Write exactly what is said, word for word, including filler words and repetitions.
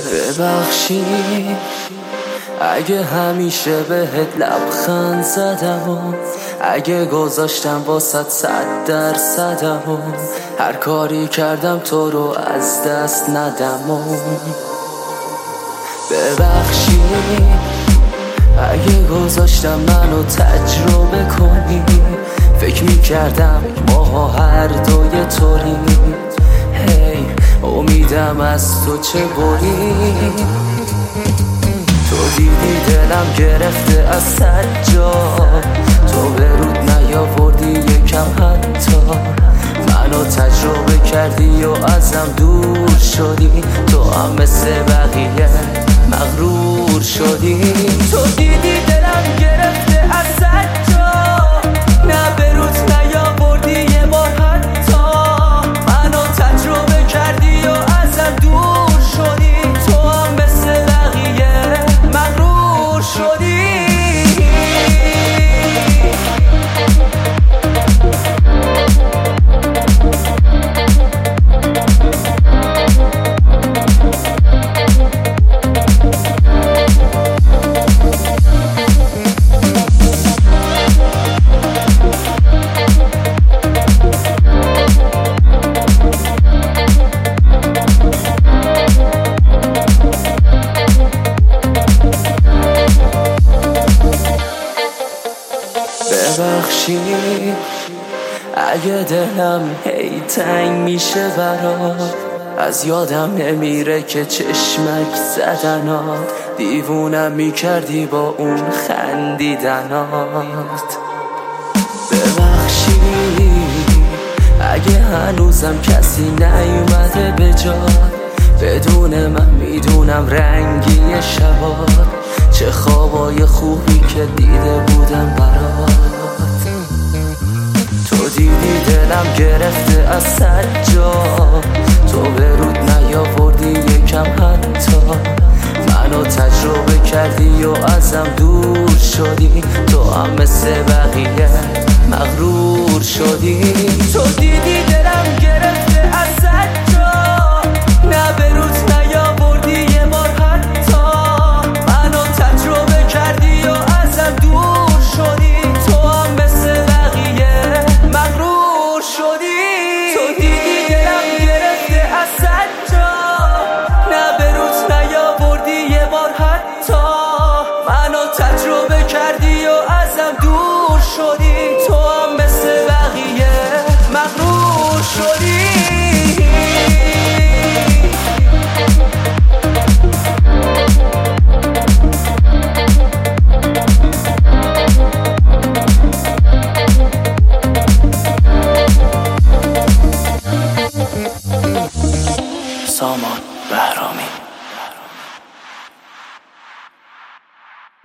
ببخشی اگه همیشه بهت لبخند زدم و اگه گذاشتم واسط صد درصدم و هر کاری کردم تو رو از دست ندم و ببخشی اگه گذاشتم منو تجربه کنی فکر میکردم ما هر دوی طوری هی امیدم از تو چه بری تو دیدی دلم گرفته از صد جا تو به رود نیاوردی یکم حتی منو تجربه کردی و ازم دور شدی تو هم مثل بقیه مغرور شدی تو دیدی دلم گرفته از صد جا نه به رود نیاوردی یه بار حتی منو تجربه کردی و ازم دور شدی تو هم مثل بقیه مغرور شدی ببخشی اگه دلم هی تنگ میشه برات از یادم نمیره که چشمک زدنات دیوونم میکردی با اون خندیدنات ببخشی اگه هنوزم کسی نیومده به جات بدون من میدونم رنگی شبات چه خوابای خوبی که دیده بودم برات تو دیدی دلم گرفته از صد جا تو به رود نیاوردی یکم حتی منو تجربه کردی و ازم دور شدی تو هم مثل بقیه مغرور شدی تو دیدی دلم گرفته از صد جا نه به رود نیاوردی یه بار حتی منو تجربه کردی و ازم دور شدی تو هم مثل بقیه مغرور شدی تو دیدی دلم گرفته از صد جا نه به رود نیاوردی یه بار حتی منو تجربه کردی و ازم دور شدی تو هم مثل بقیه مغرور شدی